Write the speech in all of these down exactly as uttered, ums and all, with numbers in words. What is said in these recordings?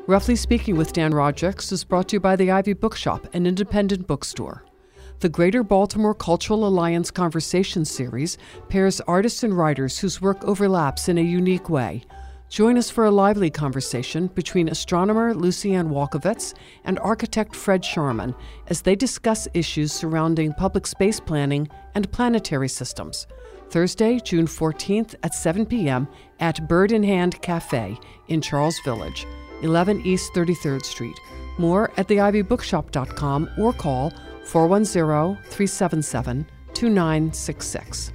Roughly Speaking with Dan Rodricks is brought to you by the Ivy Bookshop, an independent bookstore. The Greater Baltimore Cultural Alliance Conversation Series pairs artists and writers whose work overlaps in a unique way. Join us for a lively conversation between astronomer Lucianne Walkovitz and architect Fred Sharman as they discuss issues surrounding public space planning and planetary systems. Thursday, June fourteenth at seven p.m. at Bird in Hand Cafe in Charles Village, eleven East thirty-third Street. More at the ivy bookshop dot com or call four one zero, three seven seven, two nine six six.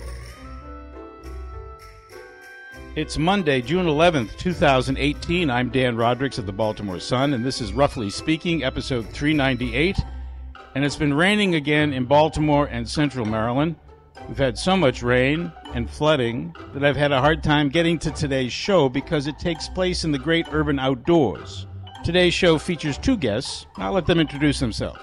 It's Monday, June eleventh, twenty eighteen. I'm Dan Rodricks of the Baltimore Sun, and this is Roughly Speaking, episode three ninety-eight. And it's been raining again in Baltimore and central Maryland. We've had so much rain and flooding that I've had a hard time getting to today's show because it takes place in the great urban outdoors. Today's show features two guests. I'll let them introduce themselves.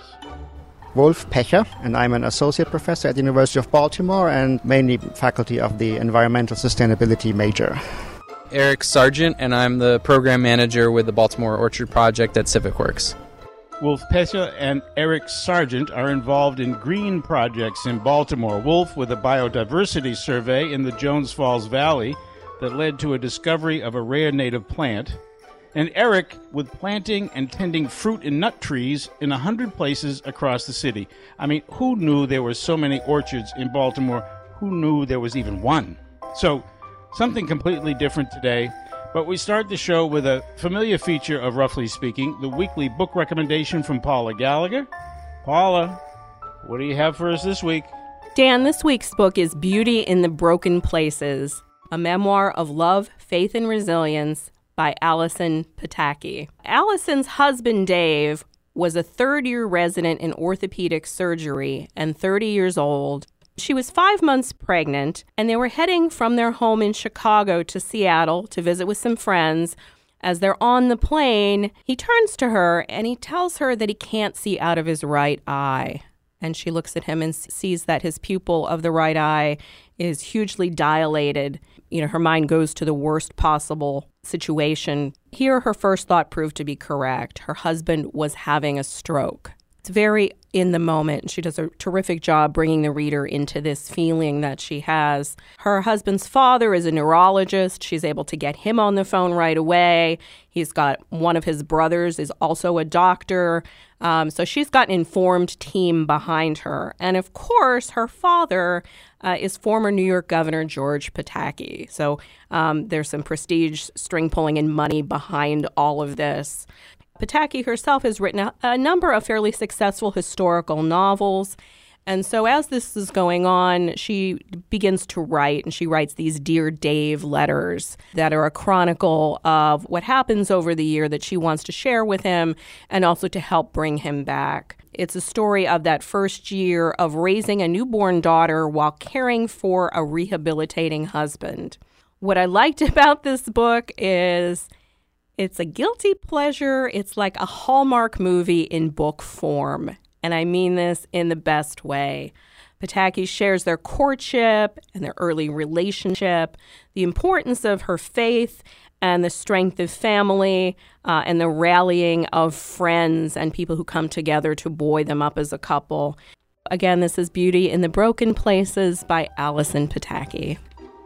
Wolf Pecher, and I'm an associate professor at the University of Baltimore and mainly faculty of the environmental sustainability major. Eric Sargent, and I'm the program manager with the Baltimore Orchard Project at CivicWorks. Wolf Pecher and Eric Sargent are involved in green projects in Baltimore. Wolf with a biodiversity survey in the Jones Falls Valley that led to a discovery of a rare native plant. And Eric with planting and tending fruit and nut trees in a hundred places across the city. I mean, who knew there were so many orchards in Baltimore? Who knew there was even one? So, something completely different today. But we start the show with a familiar feature of Roughly Speaking, the weekly book recommendation from Paula Gallagher. Paula, what do you have for us this week? Dan, this week's book is Beauty in the Broken Places, a memoir of love, faith, and resilience by Allison Pataki. Allison's husband, Dave, was a third-year resident in orthopedic surgery and thirty years old. She was five months pregnant, and they were heading from their home in Chicago to Seattle to visit with some friends. As they're on the plane, he turns to her, and he tells her that he can't see out of his right eye. And she looks at him and sees that his pupil of the right eye is hugely dilated. You know, her mind goes to the worst possible situation. Here, her first thought proved to be correct. Her husband was having a stroke. It's very in the moment. She does a terrific job bringing the reader into this feeling that she has. Her husband's father is a neurologist. She's able to get him on the phone right away. He's got one of his brothers is also a doctor. Um, so she's got an informed team behind her. And of course, her father uh, is former New York Governor George Pataki. So um, there's some prestige, string pulling, and money behind all of this. Pataki herself has written a, a number of fairly successful historical novels. And so as this is going on, she begins to write, and she writes these Dear Dave letters that are a chronicle of what happens over the year that she wants to share with him and also to help bring him back. It's a story of that first year of raising a newborn daughter while caring for a rehabilitating husband. What I liked about this book is it's a guilty pleasure. It's like a Hallmark movie in book form. And I mean this in the best way. Pataki shares their courtship and their early relationship, the importance of her faith and the strength of family, uh, and the rallying of friends and people who come together to buoy them up as a couple. Again, this is Beauty in the Broken Places by Allison Pataki.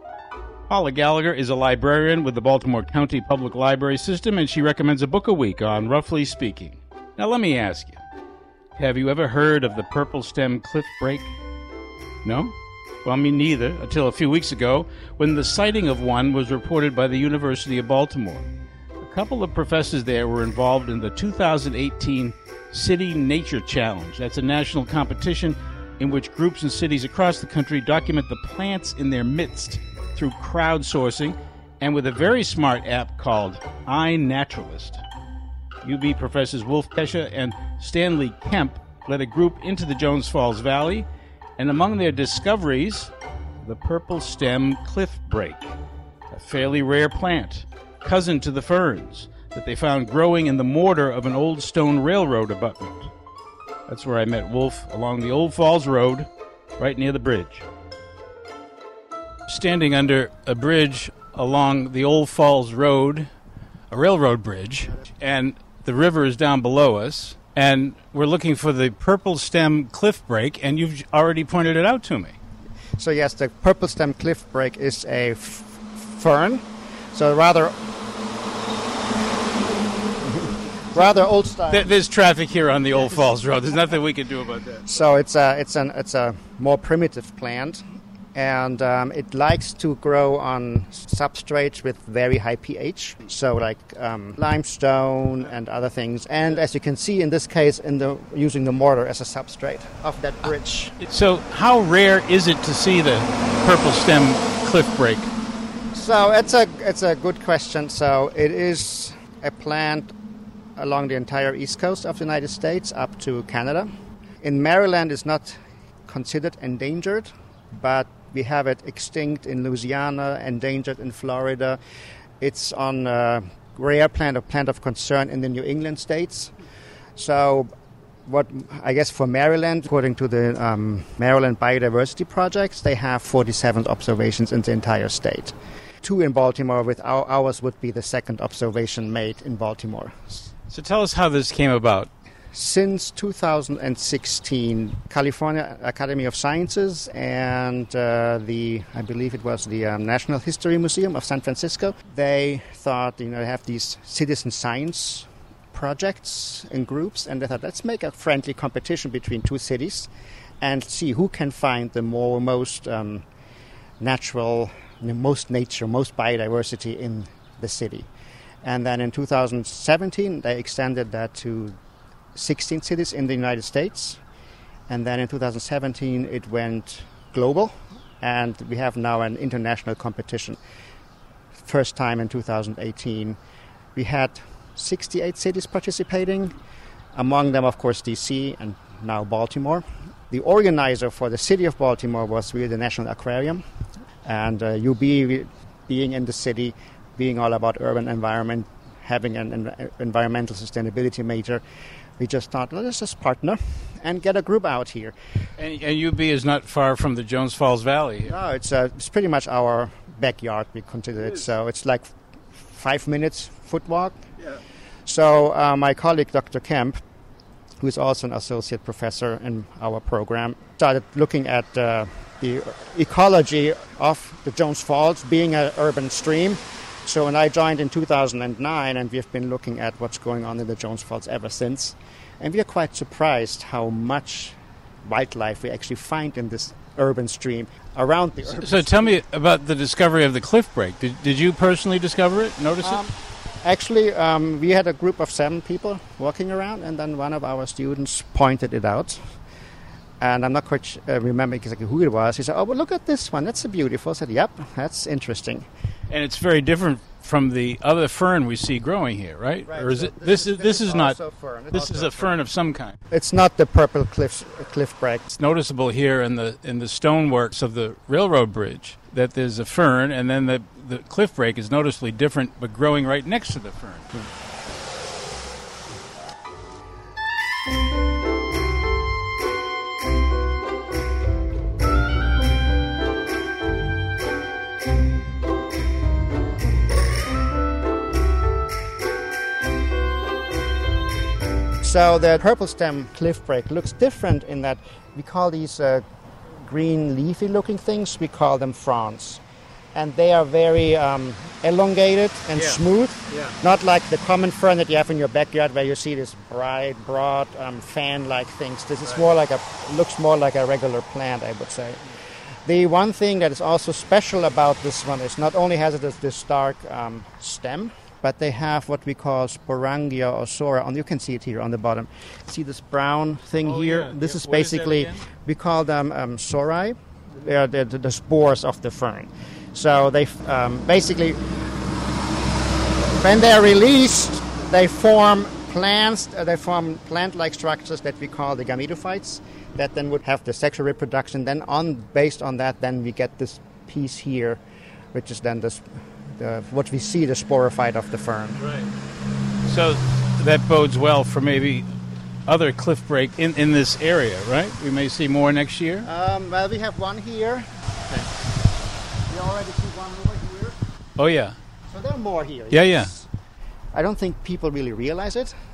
Paula Gallagher is a librarian with the Baltimore County Public Library System, and she recommends a book a week on Roughly Speaking. Now, let me ask you, have you ever heard of the Purple Stem Cliff Break? No? Well, me neither, until a few weeks ago, when the sighting of one was reported by the University of Baltimore. A couple of professors there were involved in the two thousand eighteen City Nature Challenge. That's a national competition in which groups and cities across the country document the plants in their midst through crowdsourcing and with a very smart app called iNaturalist. U B professors Wolf Pecher and Stanley Kemp led a group into the Jones Falls Valley, and among their discoveries, the purple stem cliff break, a fairly rare plant, cousin to the ferns, that they found growing in the mortar of an old stone railroad abutment. That's where I met Wolf, along the Old Falls Road, right near the bridge. Standing under a bridge along the Old Falls Road, a railroad bridge, and the river is down below us, and we're looking for the purple stem cliff break, and you've already pointed it out to me. So yes, the purple stem cliff break is a f- fern, so rather rather old style. There, there's traffic here on the Old Falls Road. There's nothing we can do about that. So it's a it's an it's a more primitive plant, and um, it likes to grow on substrates with very high pH. So like um, limestone and other things. And as you can see in this case, in the using the mortar as a substrate of that bridge. So how rare is it to see the purple stem cliff break? So it's a it's a good question. So it is a plant along the entire east coast of the United States up to Canada. In Maryland, it's not considered endangered, but we have it extinct in Louisiana, endangered in Florida. It's on a rare plant, a plant of concern in the New England states. So what I guess for Maryland, according to the um, Maryland Biodiversity Projects, they have forty-seven observations in the entire state. Two in Baltimore, with our, ours would be the second observation made in Baltimore. So tell us how this came about. Since two thousand sixteen, California Academy of Sciences and uh, the, I believe it was the um, National History Museum of San Francisco, they thought, you know, they have these citizen science projects in groups, and they thought, let's make a friendly competition between two cities and see who can find the more most um, natural, the most nature, most biodiversity in the city. And then in two thousand seventeen, they extended that to sixteen cities in the United States. And then in two thousand seventeen, it went global. And we have now an international competition. First time in two thousand eighteen. We had sixty-eight cities participating. Among them, of course, D C and now Baltimore. The organizer for the city of Baltimore was really the National Aquarium. And uh, U B being in the city, being all about urban environment, having an en- environmental sustainability major, we just thought, let's just partner and get a group out here. And, and U B is not far from the Jones Falls Valley. No, it's uh, it's pretty much our backyard, we consider it. it so it's like five minutes foot walk. Yeah. So uh, my colleague, Doctor Kemp, who is also an associate professor in our program, started looking at uh, the ecology of the Jones Falls being an urban stream. So when I joined in two thousand nine, and we've been looking at what's going on in the Jones Falls ever since, and we are quite surprised how much wildlife we actually find in this urban stream around the urban So, so tell me about the discovery of the cliff break. Did, did you personally discover it, notice um, it? Actually, um, we had a group of seven people walking around, and then one of our students pointed it out. And I'm not quite uh, remember exactly who it was. He said, oh, well, look at this one. That's a beautiful. I said, yep, that's interesting. And it's very different from the other fern we see growing here, right? Right. Or is So it? this This is- is this this is is not. also fern. It's This also is a fern of some kind. It's not the purple cliff cliff break. It's noticeable here in the in the stoneworks of the railroad bridge that there's a fern, and then the the cliff break is noticeably different, but growing right next to the fern. So the purple stem cliff break looks different in that we call these uh, green leafy looking things, we call them fronds. And they are very um, elongated and Yeah. smooth, Yeah. not like the common fern that you have in your backyard where you see this bright, broad, um, fan-like things. This is more like a, looks more like a regular plant, I would say. The one thing that is also special about this one is not only has it this, this dark um, stem, but they have what we call sporangia osora, and you can see it here on the bottom. See this brown thing Oh, here? yeah, This yeah. is What is that basically, again? we call them um, sori. They are the, the, the spores of the fern. So they um, basically, when they're released, they form plants, uh, they form plant-like structures that we call the gametophytes, that then would have the sexual reproduction. Then on, based on that, then we get this piece here, which is then this, the, what we see, the sporophyte of the fern. Right. So that bodes well for maybe other cliff break in, in this area, right? We may see more next year. Um, well, we have one here. We already see one over here. Oh, yeah. So there are more here. Yeah, yes. I don't think people really realize it,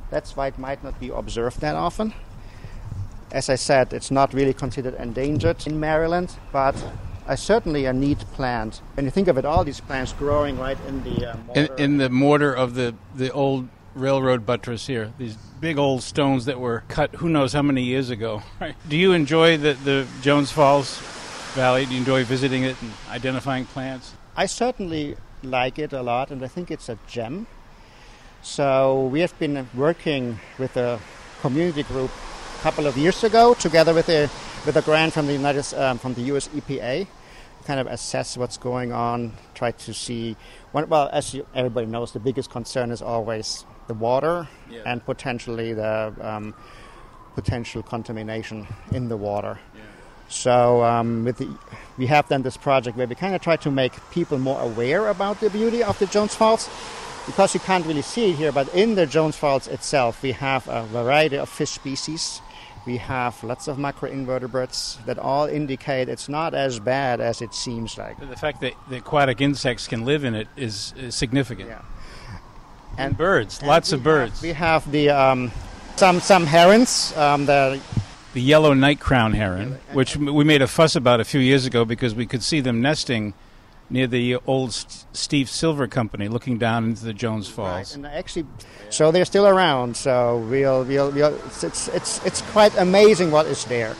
That's why it might not be observed that often. As I said, it's not really considered endangered in Maryland, but a certainly a neat plant. When you think of it, all these plants growing right in the uh, mortar. In, in the mortar of the, the old railroad buttress here, these big old stones that were cut who knows how many years ago. Right. Do you enjoy the, the Jones Falls Valley? Do you enjoy visiting it and identifying plants? I certainly like it a lot, and I think it's a gem. So we have been working with a community group a couple of years ago, together with a with a grant from the United um, from the U S E P A, kind of assess what's going on, try to see. One, well, as you, everybody knows, the biggest concern is always the water yeah. and potentially the um, potential contamination in the water. Yeah. So um, with the, we have done this project where we kind of try to make people more aware about the beauty of the Jones Falls, because you can't really see it here, but in the Jones Falls itself we have a variety of fish species. We have lots of macroinvertebrates that all indicate it's not as bad as it seems like. The fact that the aquatic insects can live in it is, is significant. Yeah. And, and birds, and lots of birds. Have, we have the um, some some herons. Um, the the yellow night crown heron, which we made a fuss about a few years ago because we could see them nesting near the old Steve Silver Company, looking down into the Jones Falls. Right. And actually, so they're still around. So we'll, we'll, we'll it's, it's, it's quite amazing what is there.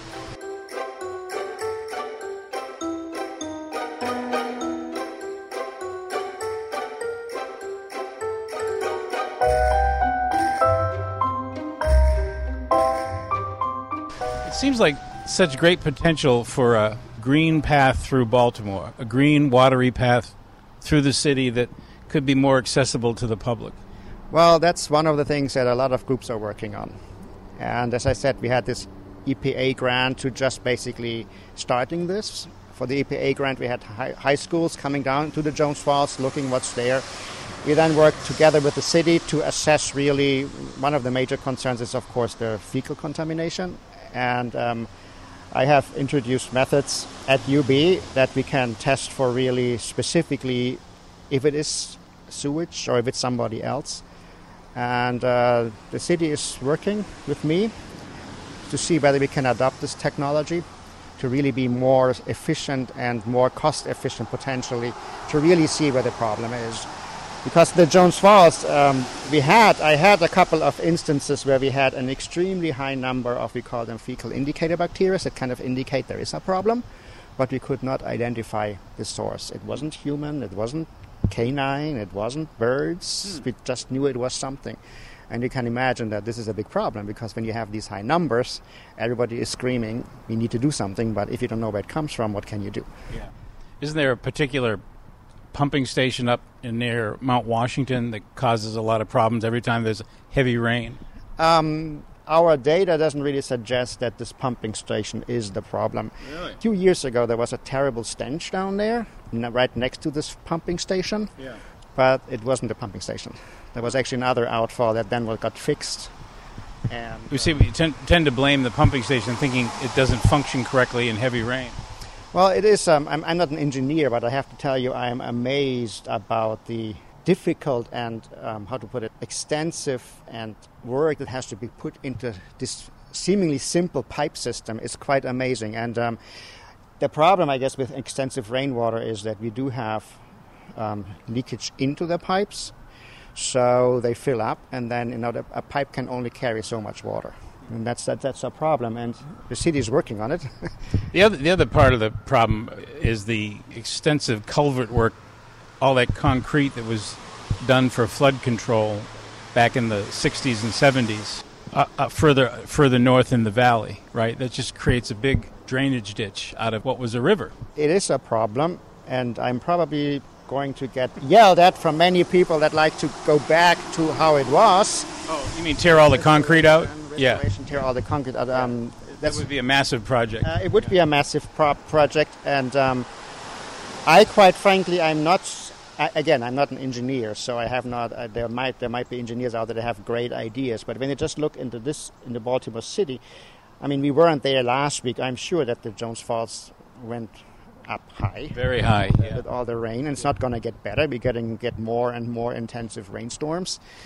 It seems like such great potential for a green path through Baltimore, a green, watery path through the city that could be more accessible to the public. Well, that's one of the things that a lot of groups are working on. And as I said, we had this E P A grant to just basically starting this. For the E P A grant, we had high, high schools coming down to the Jones Falls, looking what's there. We then worked together with the city to assess really, one of the major concerns is, of course, the fecal contamination. And um, I have introduced methods at U B that we can test for really specifically if it is sewage or if it's somebody else. And uh, the city is working with me to see whether we can adopt this technology to really be more efficient and more cost efficient potentially, to really see where the problem is. Because the Jones Falls, um, we had, I had a couple of instances where we had an extremely high number of, we call them fecal indicator bacteria, that kind of indicate there is a problem, but we could not identify the source. It wasn't human, it wasn't canine, it wasn't birds, hmm. we just knew it was something. And you can imagine that this is a big problem, because when you have these high numbers, everybody is screaming, we need to do something, but if you don't know where it comes from, what can you do? Yeah. Isn't there a particular pumping station up in near Mount Washington that causes a lot of problems every time there's heavy rain? Um, our data doesn't really suggest that this pumping station is the problem. Really? A few years ago, there was a terrible stench down there, right next to this pumping station. Yeah. But it wasn't a pumping station. There was actually another outfall that then got fixed. And we see we tend, tend to blame the pumping station, thinking it doesn't function correctly in heavy rain. Well, it is. Um, I'm, I'm not an engineer, but I have to tell you, I am amazed about the difficult and, um, how to put it, extensive and work that has to be put into this seemingly simple pipe system. It's quite amazing. And um, the problem, I guess, with extensive rainwater is that we do have um, leakage into the pipes, so they fill up, and then you know the, a pipe can only carry so much water. And that's that, that's a problem, and the city is working on it. the other the other part of the problem is the extensive culvert work, all that concrete that was done for flood control back in the sixties and seventies, uh, uh, further further north in the valley, right? That just creates a big drainage ditch out of what was a river. It is a problem, and I'm probably going to get yelled at from many people that like to go back to how it was. Oh, you mean tear all the concrete out? Yeah, tear all the concrete out. Um, that would be a massive project. Uh, it would be a massive pro- project, and um, I, quite frankly, I'm not. I, again, I'm not an engineer, so I have not. Uh, there might there might be engineers out there that have great ideas, but when you just look into this in the Baltimore City, I mean, we weren't there last week. I'm sure that the Jones Falls went up high, very high, uh, yeah. with all the rain, and it's not going to get better. We're getting get more and more intensive rainstorms.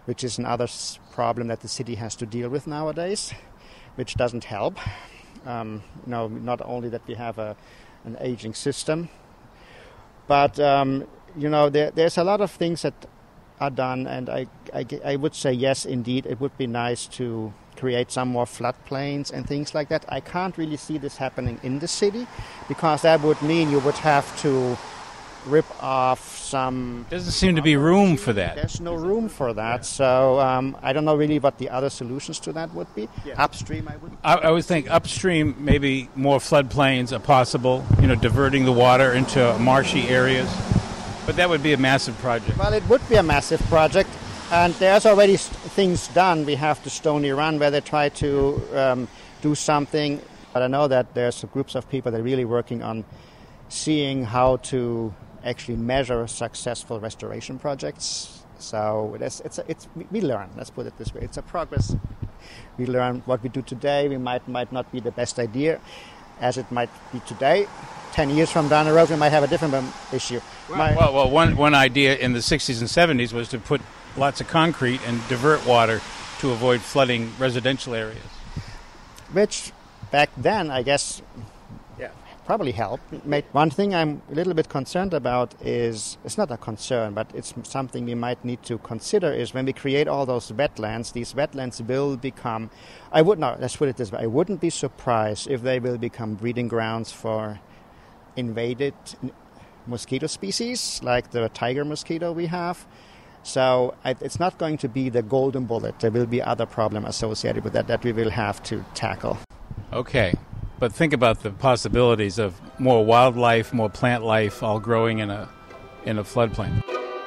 which is another s- problem that the city has to deal with nowadays, which doesn't help. Um, you know, not only that we have a, an aging system, but um, you know, there, there's a lot of things that are done, and I, I, I would say yes, indeed, it would be nice to create some more floodplains and things like that. I can't really see this happening in the city, because that would mean you would have to rip off some... Doesn't seem to be room for that. There's no room for that, so um, I don't know really what the other solutions to that would be. Yeah. Upstream, I would... I, I would think upstream, maybe more floodplains are possible, you know, diverting the water into marshy areas. But that would be a massive project. Well, it would be a massive project, and there's already st- things done. We have the Stony Run, where they try to um, do something. But I know that there's groups of people that are really working on seeing how to actually measure successful restoration projects. So it's, it's, it's, we learn, let's put it this way. It's a progress. We learn what we do today. We might, might not be the best idea as it might be today. Ten years from down the road, we might have a different um, issue. Well, My, well, well one, one idea in the sixties and seventies was to put lots of concrete and divert water to avoid flooding residential areas. Which, back then, I guess, yeah, probably helped. Made one thing I'm a little bit concerned about is, it's not a concern, but it's something we might need to consider, is when we create all those wetlands, these wetlands will become, I would not, let's put it this way, I wouldn't be surprised if they will become breeding grounds for invaded mosquito species, like the tiger mosquito we have. So I, it's not going to be the golden bullet. There will be other problems associated with that that we will have to tackle. Okay, but think about the possibilities of more wildlife, more plant life, all growing in a in a floodplain.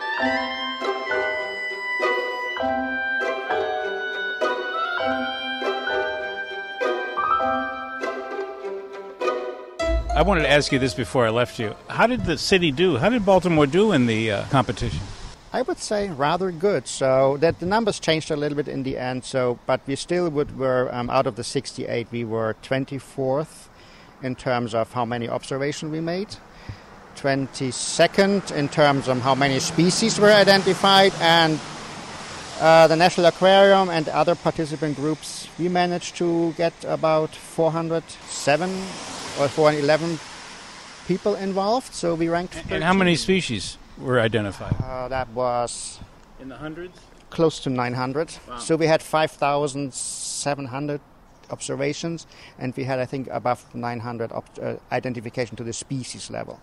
I wanted to ask you this before I left you. How did the city do? How did Baltimore do in the uh, competition? I would say rather good. So that the numbers changed a little bit in the end. So, but we still would were um, out of the sixty-eight, we were twenty-fourth in terms of how many observations we made, twenty-second in terms of how many species were identified, and uh, the National Aquarium and other participant groups, we managed to get about four hundred seven or four hundred eleven people involved. So we ranked. And how many species were identified? Uh, that was in the hundreds? Close to nine hundred. Wow. So we had five thousand seven hundred observations, and we had, I think, above nine hundred op- uh, identification to the species level.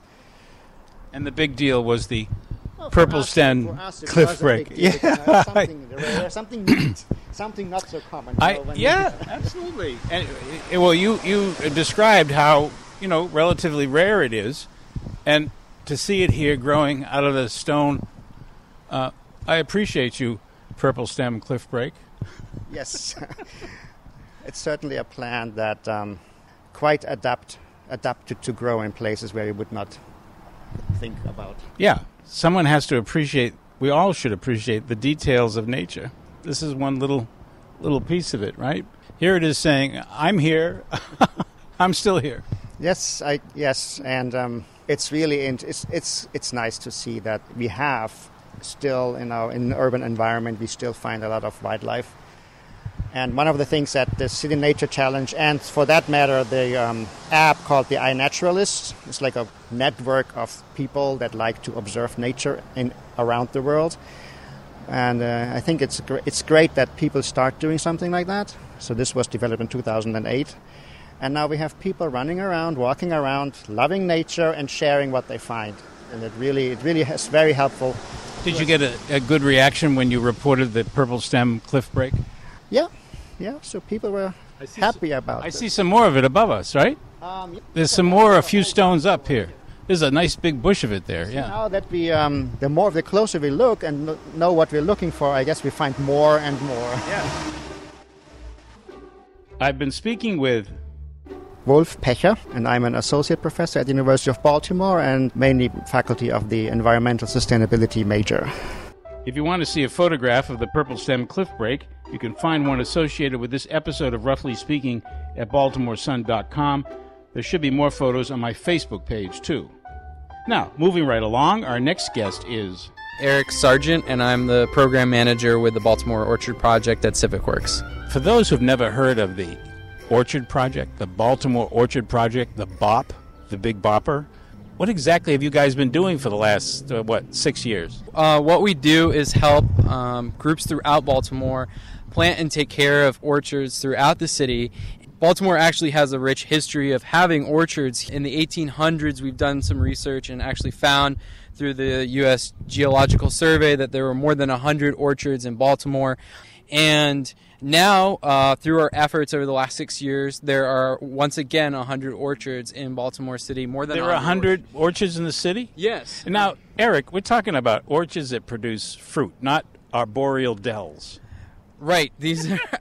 And the big deal was the well, purple us, stem cliff break. Yeah, uh, something, uh, something neat, something not so common. I, know, yeah, absolutely. And uh, well, you you described how, you know, relatively rare it is, and to see it here growing out of the stone, uh, I appreciate you, purple stem cliff break. Yes, it's certainly a plant that um, quite adapt adapted to grow in places where you would not think about. Yeah, someone has to appreciate. We all should appreciate the details of nature. This is one little little piece of it, right? Here it is saying, "I'm here. I'm still here." Yes, I yes, and um, it's really int- it's it's it's nice to see that we have still, you know, in an urban environment, we still find a lot of wildlife. And one of the things that the City Nature Challenge, and for that matter, the um, app called the iNaturalist, is like a network of people that like to observe nature in around the world. And uh, I think it's gr- it's great that people start doing something like that. So this was developed in two thousand eight. And now we have people running around, walking around, loving nature and sharing what they find. And it really it really is very helpful. Did you get a, a good reaction when you reported the purple stem cliff break? Yeah, yeah. So people were happy some, about it. I see some more of it above us, right? Um, yeah. There's some more, a few stones up here. There's a nice big bush of it there, yeah. Now that we, um, the more, the closer we look and lo- know what we're looking for, I guess we find more and more. Yeah. I've been speaking with Wolf Pecher, and I'm an associate professor at the University of Baltimore and mainly faculty of the environmental sustainability major. If you want to see a photograph of the purple stem cliff break, you can find one associated with this episode of Roughly Speaking at baltimore sun dot com. There should be more photos on my Facebook page, too. Now, moving right along, our next guest is Eric Sargent, and I'm the program manager with the Baltimore Orchard Project at CivicWorks. For those who've never heard of the Orchard Project, the Baltimore Orchard Project, the B O P, the Big Bopper, what exactly have you guys been doing for the last, uh, what, six years? Uh, what we do is help um, groups throughout Baltimore plant and take care of orchards throughout the city. Baltimore actually has a rich history of having orchards. In the eighteen hundreds, we've done some research and actually found through the U S Geological Survey that there were more than one hundred orchards in Baltimore. And now, uh, through our efforts over the last six years, there are once again one hundred orchards in Baltimore City. More than there are one hundred orchards. orchards in the city? Yes. And now, Eric, we're talking about orchards that produce fruit, not arboreal dells. Right. These are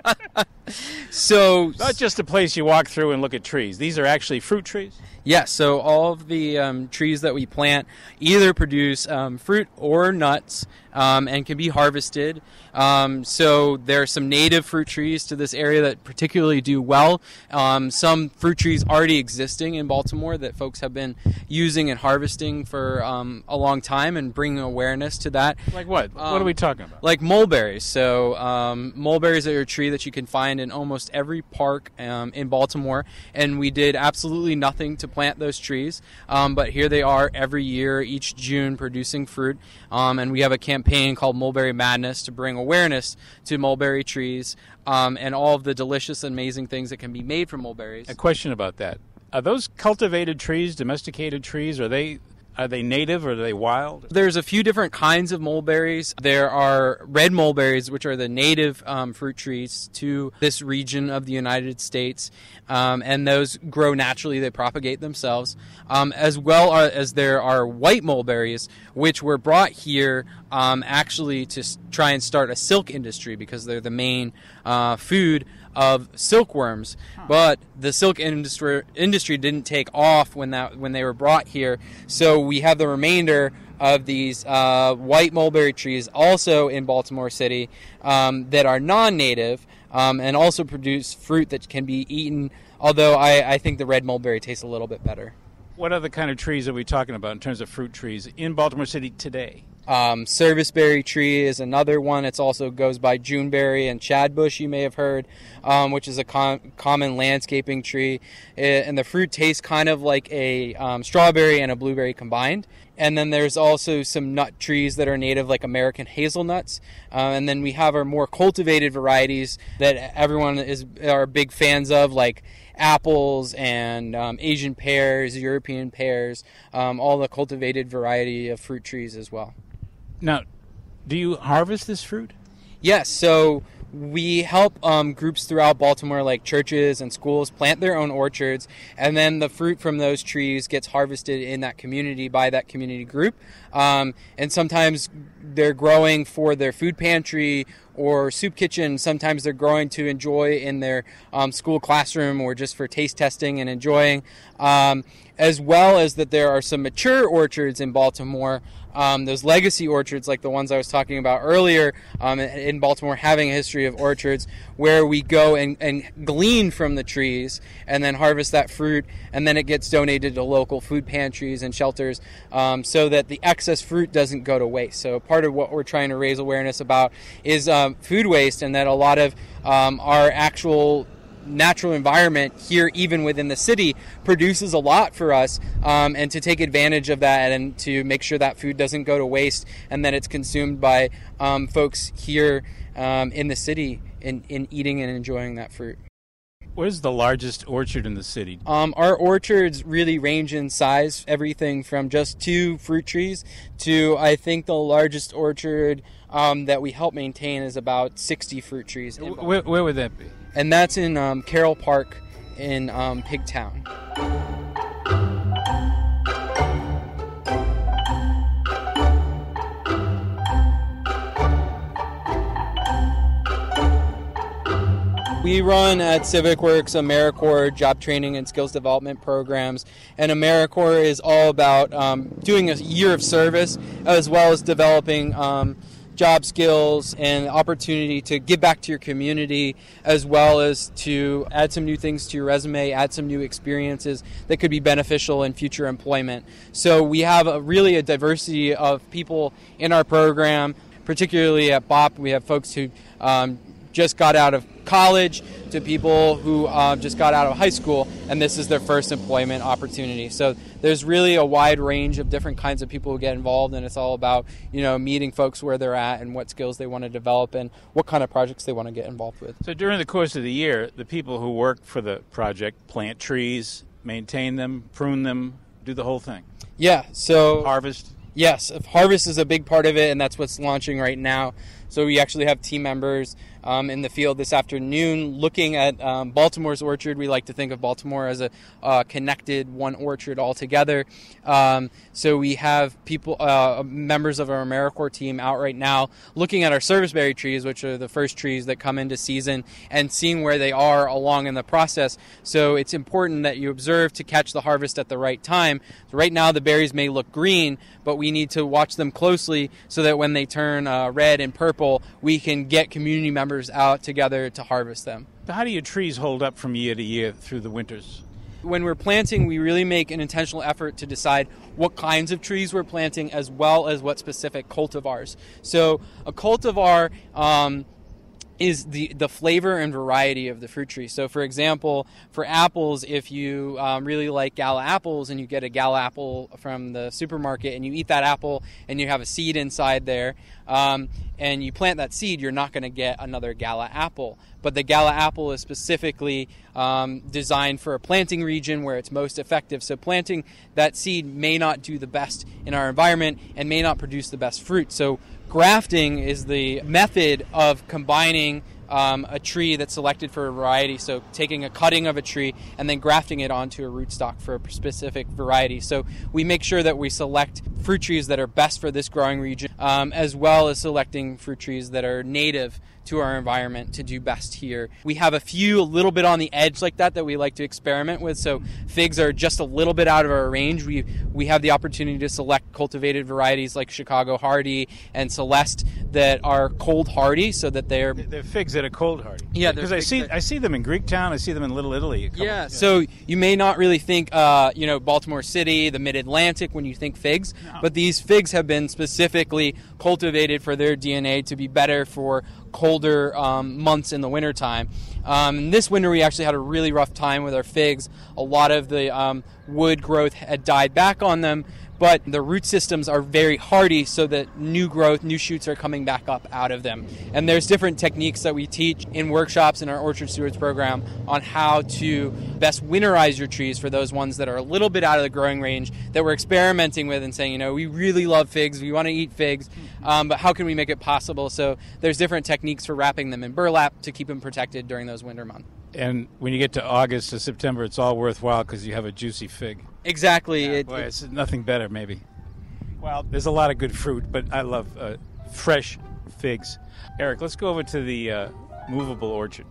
so not just a place you walk through and look at trees. These are actually fruit trees. Yes, so all of the um, trees that we plant either produce um, fruit or nuts um, and can be harvested. Um, so there are some native fruit trees to this area that particularly do well. Um, some fruit trees already existing in Baltimore that folks have been using and harvesting for um, a long time and bringing awareness to that. Like what? Um, what are we talking about? Like mulberries. So um, mulberries are a tree that you can find in almost every park um, in Baltimore, and we did absolutely nothing to plant those trees, um, but here they are every year, each June, producing fruit, um, and we have a campaign called Mulberry Madness to bring awareness to mulberry trees um, and all of the delicious, amazing things that can be made from mulberries. A question about that. Are those cultivated trees, domesticated trees, are they Are they native or are they wild? There's a few different kinds of mulberries. There are red mulberries, which are the native um, fruit trees to this region of the United States, um, and those grow naturally. They propagate themselves, um, as well as there are white mulberries, which were brought here um, actually to try and start a silk industry because they're the main uh, food of silkworms. Huh. But the silk industry industry didn't take off when that when they were brought here, so we have the remainder of these uh, white mulberry trees also in Baltimore City um, that are non-native um, and also produce fruit that can be eaten, although I, I think the red mulberry tastes a little bit better. What other kind of trees are we talking about in terms of fruit trees in Baltimore City today? Um, serviceberry tree is another one. It also goes by Juneberry and Chadbush, you may have heard, um, which is a com- common landscaping tree. It, and the fruit tastes kind of like a um, strawberry and a blueberry combined. And then there's also some nut trees that are native, like American hazelnuts. Uh, and then we have our more cultivated varieties that everyone is are big fans of, like apples and um, Asian pears, European pears, um, all the cultivated variety of fruit trees as well. Now, do you harvest this fruit? Yes, so we help um, groups throughout Baltimore, like churches and schools, plant their own orchards, and then the fruit from those trees gets harvested in that community by that community group. Um, and sometimes they're growing for their food pantry or soup kitchen. Sometimes they're growing to enjoy in their um, school classroom or just for taste testing and enjoying, um, as well as that there are some mature orchards in Baltimore. Um, those legacy orchards, like the ones I was talking about earlier, um, in Baltimore, having a history of orchards where we go and, and glean from the trees and then harvest that fruit, and then it gets donated to local food pantries and shelters um, so that the excess fruit doesn't go to waste. So part of what we're trying to raise awareness about is um, food waste, and that a lot of um, our actual natural environment here, even within the city, produces a lot for us, um, and to take advantage of that and to make sure that food doesn't go to waste and that it's consumed by um, folks here um, in the city in, in eating and enjoying that fruit. Where's the largest orchard in the city? Um, our orchards really range in size, everything from just two fruit trees to, I think, the largest orchard um, that we help maintain is about sixty fruit trees. Where, where would that be? And that's in um, Carroll Park in um, Pigtown. We run at CivicWorks AmeriCorps job training and skills development programs, and AmeriCorps is all about um, doing a year of service as well as developing um, job skills and the opportunity to give back to your community, as well as to add some new things to your resume, add some new experiences that could be beneficial in future employment. So we have a, really a diversity of people in our program, particularly at B O P. We have folks who um, just got out of college to people who uh, just got out of high school, and this is their first employment opportunity. So there's really a wide range of different kinds of people who get involved, and it's all about, you know, meeting folks where they're at and what skills they want to develop and what kind of projects they want to get involved with. So during the course of the year, the people who work for the project plant trees, maintain them, prune them, do the whole thing. Yeah, so Harvest. Yes, harvest is a big part of it, and that's what's launching right now. So we actually have team members um, in the field this afternoon looking at um, Baltimore's orchard. We like to think of Baltimore as a uh, connected one orchard all together. Um, so we have people, uh, members of our AmeriCorps team out right now looking at our serviceberry trees, which are the first trees that come into season, and seeing where they are along in the process. So it's important that you observe to catch the harvest at the right time. So right now the berries may look green, but we need to watch them closely so that when they turn uh, red and purple, we can get community members out together to harvest them. So how do your trees hold up from year to year through the winters? When we're planting, we really make an intentional effort to decide what kinds of trees we're planting, as well as what specific cultivars. So a cultivar um, is the, the flavor and variety of the fruit tree. So for example, for apples, if you um, really like Gala apples and you get a Gala apple from the supermarket and you eat that apple and you have a seed inside there, um, and you plant that seed, you're not going to get another Gala apple. But the Gala apple is specifically um, designed for a planting region where it's most effective. So planting that seed may not do the best in our environment and may not produce the best fruit. So grafting is the method of combining um, a tree that's selected for a variety, so taking a cutting of a tree and then grafting it onto a rootstock for a specific variety. So we make sure that we select fruit trees that are best for this growing region, um, as well as selecting fruit trees that are native to our environment to do best here. We have a few a little bit on the edge like that that we like to experiment with. So figs are just a little bit out of our range. We we have the opportunity to select cultivated varieties like Chicago Hardy and Celeste that are cold hardy, so that they're They're figs that are cold hardy. Yeah, because I see that... I see them in Greektown. I see them in Little Italy. Yeah, yeah, so you may not really think, uh, you know, Baltimore City, the Mid-Atlantic when you think figs, no. But these figs have been specifically cultivated for their D N A to be better for colder um, months in the wintertime. Um, this winter we actually had a really rough time with our figs. A lot of the um, wood growth had died back on them, but the root systems are very hardy, so that new growth, new shoots are coming back up out of them. And there's different techniques that we teach in workshops in our Orchard Stewards program on how to best winterize your trees for those ones that are a little bit out of the growing range that we're experimenting with and saying, you know, we really love figs, we want to eat figs, um, but how can we make it possible? So there's different techniques for wrapping them in burlap to keep them protected during those winter months. And when you get to August to September, it's all worthwhile because you have a juicy fig. Exactly. Yeah, it, boy, it, it's nothing better, maybe. Well, there's a lot of good fruit, but I love uh, fresh figs. Eric, let's go over to the uh, movable orchard.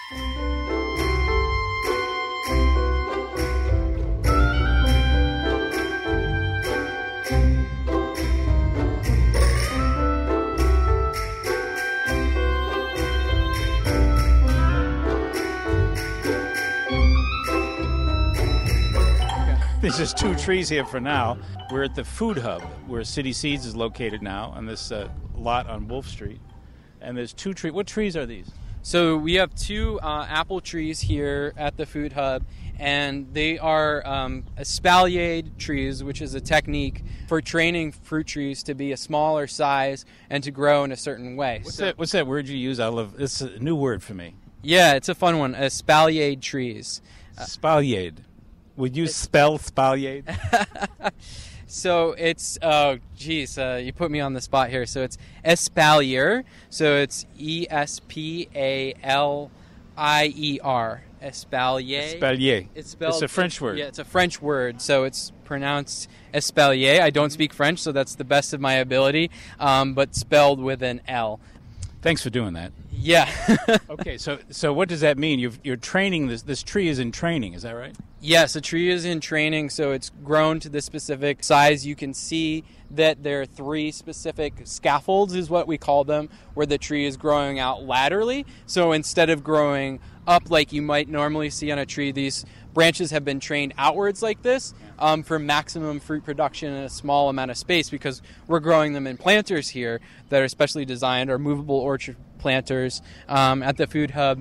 There's just two trees here for now. We're at the Food Hub, where City Seeds is located now, on this uh, lot on Wolf Street. And there's two trees. What trees are these? So we have two uh, apple trees here at the Food Hub, and they are um, espaliered trees, which is a technique for training fruit trees to be a smaller size and to grow in a certain way. What's, so, that, what's that word you use? I love. It's a new word for me. Yeah, it's a fun one. Espaliered trees. Espaliered. Would you spell spaliered? So it's, oh, geez, uh, you put me on the spot here. So it's espalier. So it's E S P A L I E R. Espalier. Espalier. It's spelled. It's a French word. Yeah, it's a French word. So it's pronounced espalier. I don't speak French, so that's the best of my ability, um, but spelled with an L. Thanks for doing that. Yeah. Okay, so so what does that mean? You've, you're training this. This tree is in training. Is that right? Yes, a tree is in training, so it's grown to this specific size. You can see that there are three specific scaffolds, is what we call them, where the tree is growing out laterally. So instead of growing up like you might normally see on a tree, these branches have been trained outwards like this um, for maximum fruit production in a small amount of space, because we're growing them in planters here that are specially designed, or movable orchard planters um, at the Food Hub.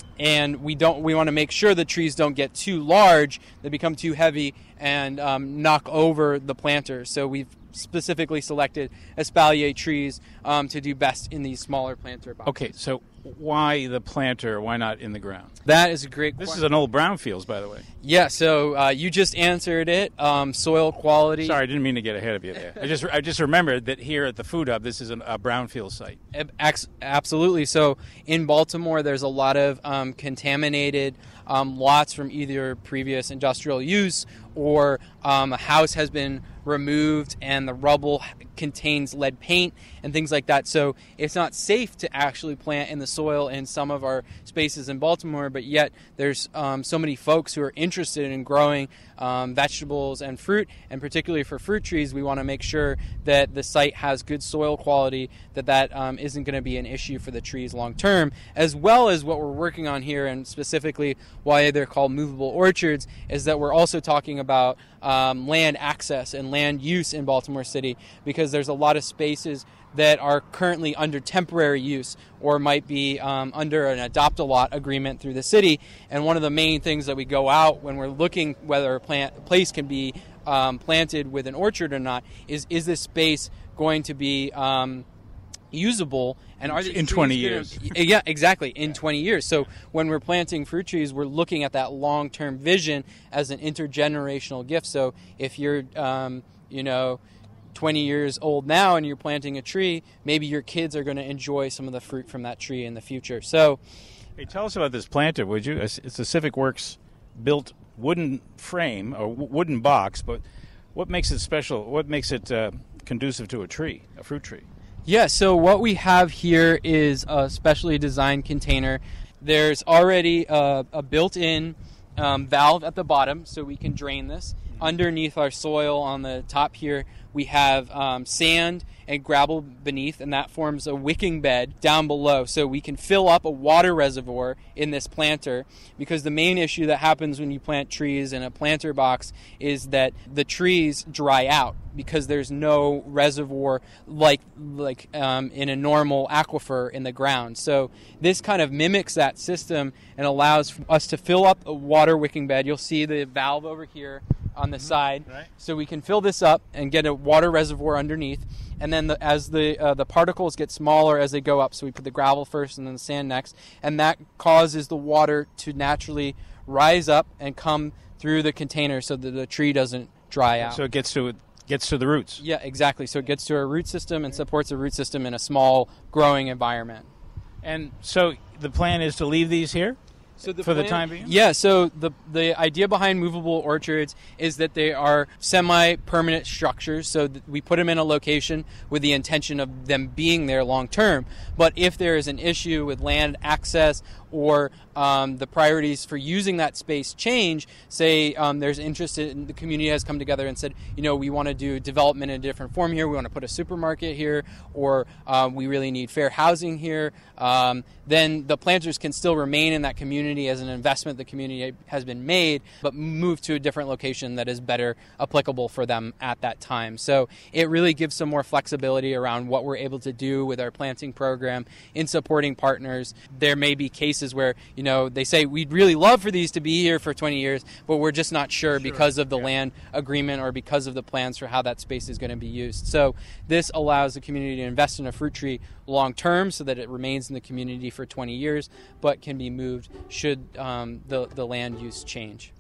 And we don't. We want to make sure the trees don't get too large, they become too heavy, and um, knock over the planters. So we've specifically selected espalier trees um, to do best in these smaller planter boxes. Okay, so why the planter? Why not in the ground? That is a great This question. is an old brownfields, by the way. Yeah, so uh, you just answered it. Um, soil quality. Sorry, I didn't mean to get ahead of you there. I just I just remembered that here at the Food Hub, this is an, a brownfield site. Ab- Absolutely. So in Baltimore, there's a lot of um, contaminated um, lots from either previous industrial use, or um, a house has been removed and the rubble contains lead paint and things like that. So it's not safe to actually plant in the soil in some of our spaces in Baltimore, but yet there's um, so many folks who are interested in growing um, vegetables and fruit, and particularly for fruit trees, we want to make sure that the site has good soil quality, that that um, isn't going to be an issue for the trees long term, as well as what we're working on here, and specifically why they're called movable orchards, is that we're also talking about um, land access and land use in Baltimore City, because there's a lot of spaces that are currently under temporary use, or might be um, under an adopt-a-lot agreement through the city. And one of the main things that we go out when we're looking whether a plant a place can be um, planted with an orchard or not is is this space going to be um, usable, and are in twenty years? Yeah, exactly, in twenty years. So when we're planting fruit trees, we're looking at that long-term vision as an intergenerational gift. So if you're, um, you know, twenty years old now and you're planting a tree, maybe your kids are going to enjoy some of the fruit from that tree in the future. So, hey, tell us about this planter, would you? It's a Civic Works built wooden frame or w- wooden box, but what makes it special? What makes it uh, conducive to a tree, a fruit tree? Yeah, so what we have here is a specially designed container. There's already a, a built-in um, valve at the bottom, so we can drain this. Underneath our soil on the top here, we have um, sand and gravel beneath, and that forms a wicking bed down below. So we can fill up a water reservoir in this planter, because the main issue that happens when you plant trees in a planter box is that the trees dry out because there's no reservoir like like um, in a normal aquifer in the ground. So this kind of mimics that system and allows us to fill up a water wicking bed. You'll see the valve over here on the mm-hmm. side, right. So we can fill this up and get a water reservoir underneath, and then the, as the uh, the particles get smaller as they go up, so we put the gravel first and then the sand next, and that causes the water to naturally rise up and come through the container so that the tree doesn't dry out. So it gets to it gets to the roots. Yeah, exactly. So it gets to a root system and supports a root system in a small growing environment. And so the plan is to leave these here? So the for plan, the time being? Yeah, so the the idea behind movable orchards is that they are semi-permanent structures, so that we put them in a location with the intention of them being there long term. But if there is an issue with land access, or um, the priorities for using that space change, say um, there's interest in, the community has come together and said, you know, we want to do development in a different form here, we want to put a supermarket here, or um, we really need fair housing here, um, then the planters can still remain in that community as an investment the community has been made, but move to a different location that is better applicable for them at that time. So it really gives some more flexibility around what we're able to do with our planting program in supporting partners. There may be cases where, you know, they say we'd really love for these to be here for twenty years, but we're just not sure, sure. because of the yeah. land agreement or because of the plans for how that space is going to be used. So this allows the community to invest in a fruit tree long term so that it remains in the community for twenty years, but can be moved should um, the, the land use change.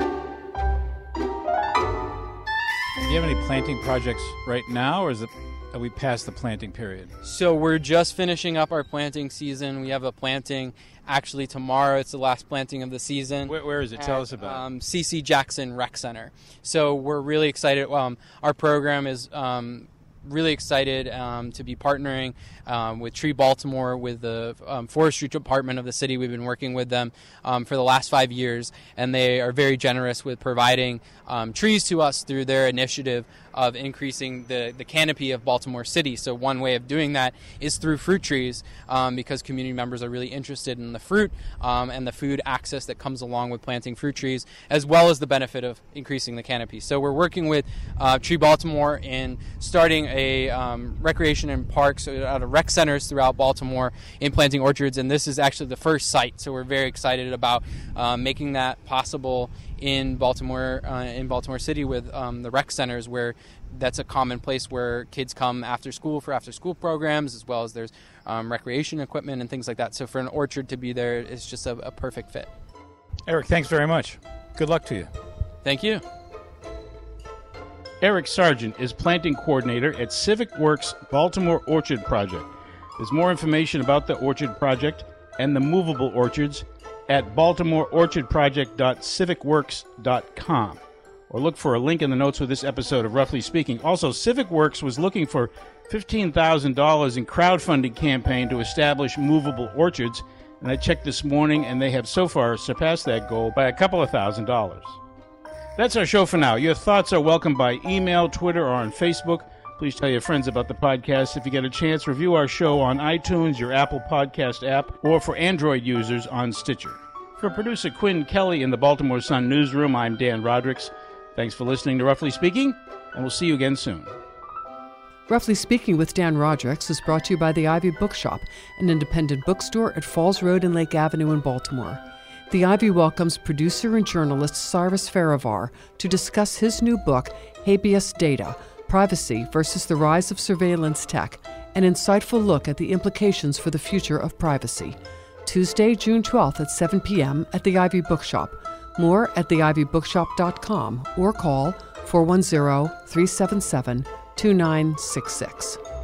Do you have any planting projects right now, or is it are we past the planting period? So we're just finishing up our planting season. We have a planting actually tomorrow. It's the last planting of the season. Where, where is it? At, Tell us about um, it. C C Jackson Rec Center. So we're really excited. Um, our program is um, really excited um, to be partnering um, with Tree Baltimore, with the um, forestry department of the city. We've been working with them um, for the last five years, and they are very generous with providing um, trees to us through their initiative of increasing the, the canopy of Baltimore City. So one way of doing that is through fruit trees, um, because community members are really interested in the fruit um, and the food access that comes along with planting fruit trees, as well as the benefit of increasing the canopy. So we're working with uh, Tree Baltimore in starting a um, recreation and parks out of rec centers throughout Baltimore in planting orchards, and this is actually the first site. So we're very excited about uh, making that possible in Baltimore, uh, in Baltimore City, with um, the rec centers, where that's a common place where kids come after school for after school programs, as well as there's um, recreation equipment and things like that. So for an orchard to be there is just a, a perfect fit. Eric, thanks very much. Good luck to you. Thank you. Eric Sargent is planting coordinator at Civic Works Baltimore Orchard Project. There's more information about the Orchard Project and the movable orchards at baltimore orchard project dot civic works dot com, or look for a link in the notes for this episode of Roughly Speaking. Also, Civic Works was looking for fifteen thousand dollars in crowdfunding campaign to establish movable orchards, and I checked this morning, and they have so far surpassed that goal by a couple of thousand dollars. That's our show for now. Your thoughts are welcome by email, Twitter, or on Facebook. Please tell your friends about the podcast. If you get a chance, review our show on iTunes, your Apple Podcast app, or for Android users on Stitcher. For producer Quinn Kelly in the Baltimore Sun newsroom, I'm Dan Rodricks. Thanks for listening to Roughly Speaking, and we'll see you again soon. Roughly Speaking with Dan Rodricks is brought to you by the Ivy Bookshop, an independent bookstore at Falls Road and Lake Avenue in Baltimore. The Ivy welcomes producer and journalist Cyrus Farivar to discuss his new book, Habeas Data, Privacy versus the Rise of Surveillance Tech, an insightful look at the implications for the future of privacy. Tuesday, June twelfth at seven p.m. at the Ivy Bookshop. More at the ivy bookshop dot com or call four one zero, three seven seven, two nine six six.